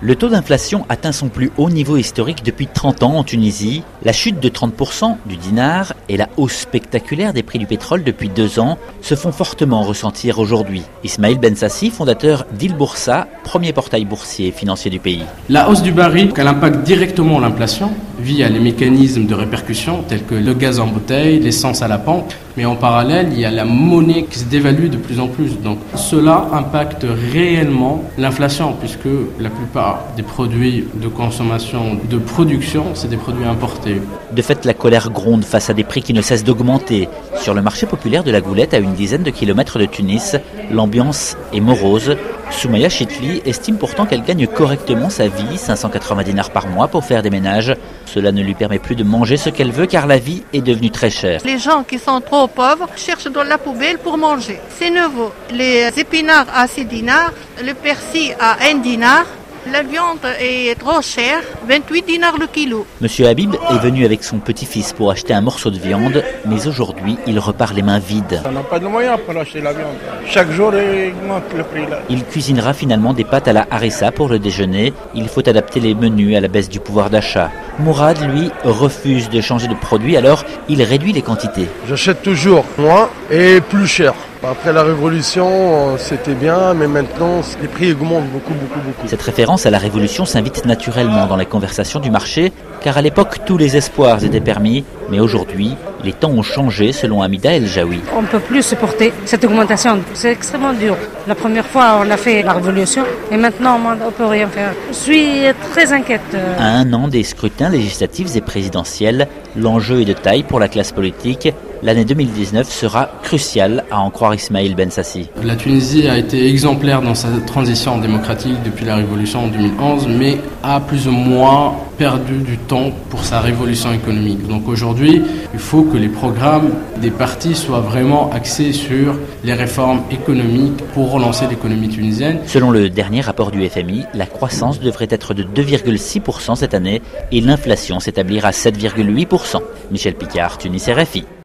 Le taux d'inflation atteint son plus haut niveau historique depuis 30 ans en Tunisie. La chute de 30% du dinar et la hausse spectaculaire des prix du pétrole depuis 2 ans se font fortement ressentir aujourd'hui. Ismail Bensassi, fondateur d'Il Boursa, premier portail boursier et financier du pays. La hausse du baril, elle impacte directement l'inflation via les mécanismes de répercussion tels que le gaz en bouteille, l'essence à la pompe. Mais en parallèle, il y a la monnaie qui se dévalue de plus en plus. Donc cela impacte réellement l'inflation puisque la plupart des produits de consommation, de production, c'est des produits importés. De fait, la colère gronde face à des prix qui ne cessent d'augmenter. Sur le marché populaire de la Goulette, à une dizaine de kilomètres de Tunis, l'ambiance est morose. Soumaya Chitli estime pourtant qu'elle gagne correctement sa vie, 580 dinars par mois pour faire des ménages. Cela ne lui permet plus de manger ce qu'elle veut car la vie est devenue très chère. Les gens qui sont trop pauvres cherchent dans la poubelle pour manger. C'est nouveau. Les épinards à 6 dinars, le persil à 1 dinar. La viande est trop chère, 28 dinars le kilo. Monsieur Habib est venu avec son petit-fils pour acheter un morceau de viande, mais aujourd'hui, il repart les mains vides. On n'a pas de moyens pour acheter la viande. Chaque jour, il augmente le prix. Là. Il cuisinera finalement des pâtes à la harissa pour le déjeuner. Il faut adapter les menus à la baisse du pouvoir d'achat. Mourad, lui, refuse de changer de produit, alors il réduit les quantités. J'achète toujours moins et plus cher. Après la Révolution, c'était bien, mais maintenant, les prix augmentent beaucoup. Cette référence à la Révolution s'invite naturellement dans les conversations du marché, car à l'époque, tous les espoirs étaient permis. Mais aujourd'hui, les temps ont changé, selon Hamida El Jaoui. On ne peut plus supporter cette augmentation. C'est extrêmement dur. La première fois, on a fait la Révolution, et maintenant, on ne peut rien faire. Je suis très inquiète. À 1 an des scrutins législatifs et présidentiels, l'enjeu est de taille pour la classe politique. L'année 2019 sera cruciale, à en croire Ismail Bensassi. La Tunisie a été exemplaire dans sa transition démocratique depuis la révolution en 2011, mais a plus ou moins perdu du temps pour sa révolution économique. Donc aujourd'hui, il faut que les programmes des partis soient vraiment axés sur les réformes économiques pour relancer l'économie tunisienne. Selon le dernier rapport du FMI, la croissance devrait être de 2,6% cette année et l'inflation s'établira à 7,8%. Michel Picard, Tunis RFI.